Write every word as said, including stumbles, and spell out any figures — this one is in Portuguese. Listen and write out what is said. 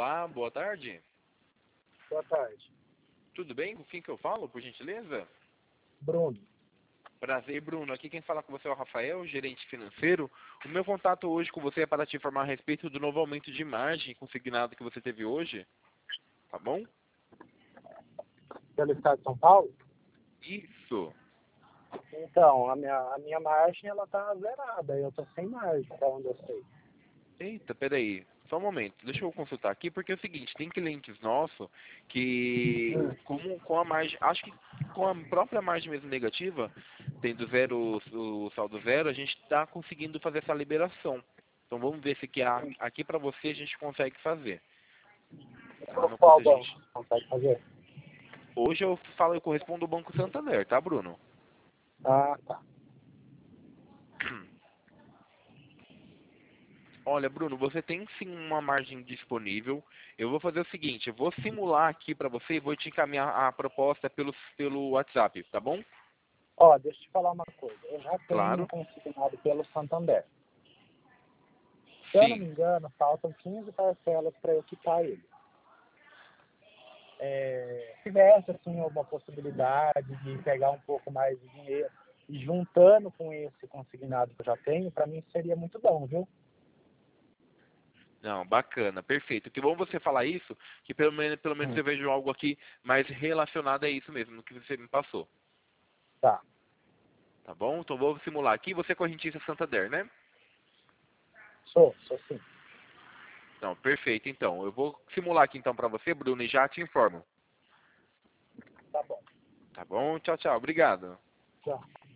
Olá, boa tarde. Boa tarde. Tudo bem? Com quem que eu falo, por gentileza? Bruno. Prazer, Bruno. Aqui quem fala com você é o Rafael, gerente financeiro. O meu contato hoje com você é para te informar a respeito do novo aumento de margem consignado que você teve hoje. Tá bom? Pelo estado de São Paulo? Isso. Então, a minha, a minha margem, ela tá zerada. Eu tô sem margem, pra onde eu sei. Eita, peraí. Só um momento. Deixa eu consultar aqui, porque é o seguinte, tem clientes nossos que, como com a margem, acho que com a própria margem mesmo negativa, tendo zero, o saldo zero, a gente está conseguindo fazer essa liberação. Então vamos ver se aqui, aqui para você a gente consegue fazer. Tá? Não Qual custa a banco gente. consegue fazer? Hoje eu falo, eu correspondo ao Banco Santander, tá, Bruno? Ah, tá. Olha, Bruno, você tem sim uma margem disponível. Eu vou fazer o seguinte, eu vou simular aqui para você e vou te encaminhar a proposta pelo, pelo WhatsApp, tá bom? Ó, deixa eu te falar uma coisa. Eu já tenho Claro. consignado pelo Santander. Se eu não Sim. me engano, faltam quinze parcelas para eu quitar ele. É, se tivesse, assim, alguma possibilidade de pegar um pouco mais de dinheiro e juntando com esse consignado que eu já tenho, para mim seria muito bom, viu? Não, bacana, perfeito. Que bom você falar isso, que pelo menos, pelo menos Hum. eu vejo algo aqui mais relacionado a isso mesmo, no que você me passou. Tá. Tá bom? Então vou simular aqui. Você é correntista Santander, né? Sou, sou sim. Não, perfeito. Então, eu vou simular aqui então para você, Bruno, e já te informo. Tá bom. Tá bom? Tchau, tchau. Obrigado. Tchau.